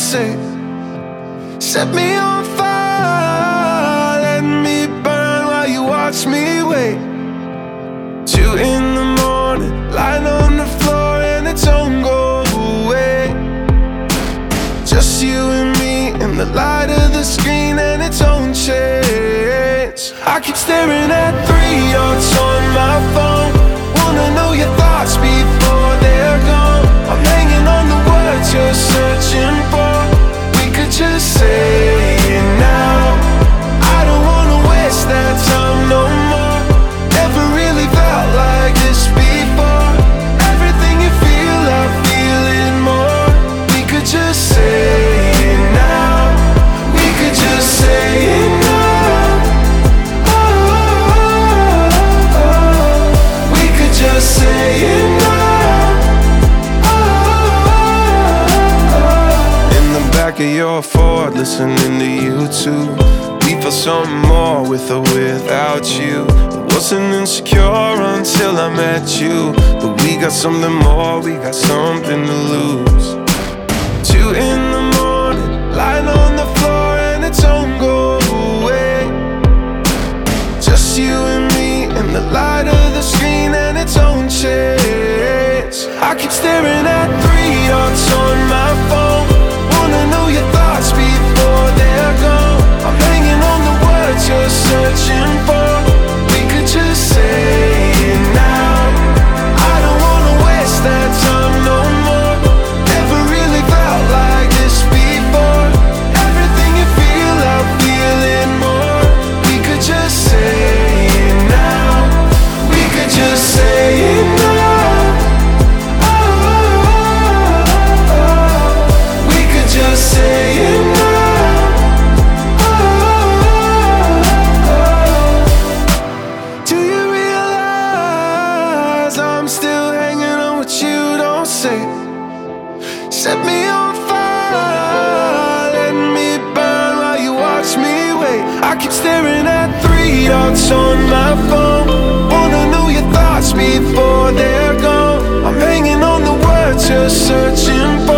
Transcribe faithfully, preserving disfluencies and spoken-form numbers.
say. Set me on fire, let me burn while you watch me wait. Two in the morning, lying on the floor and it don't go away. Just you and me in the light of the screen and it don't change. I keep staring at three dots on my phone. Wanna know your thoughts before they're gone. I'm hanging on the words you're searching for. We could just say it now. I don't wanna waste that time no more. Never really felt like this before. Everything you feel, I feel it more. We could just say it now. We could just say it now. Oh, oh, oh, oh. We could just say it now. Oh, oh, oh. In the back of your Ford, listening to you too. We felt something more with or without you. Wasn't insecure until I met you, but we got something more, we got something to lose. Two in the morning, lying on the floor and it don't go away. Just you and me in the light of the screen and it don't change. I keep staring at three dots on my phone. Wanna know your thoughts before they're gone. I'm hanging on the words you're searching for. Just say it now. I don't wanna waste that time no more. Never really felt like this before. Everything you feel, I feel it more. We could just say it now. We could just say it now. Oh, oh, oh, oh. We could just say it now. Set me on fire, let me burn while you watch me wait. I keep staring at three dots on my phone. Wanna know your thoughts before they're gone. I'm hanging on the words you're searching for.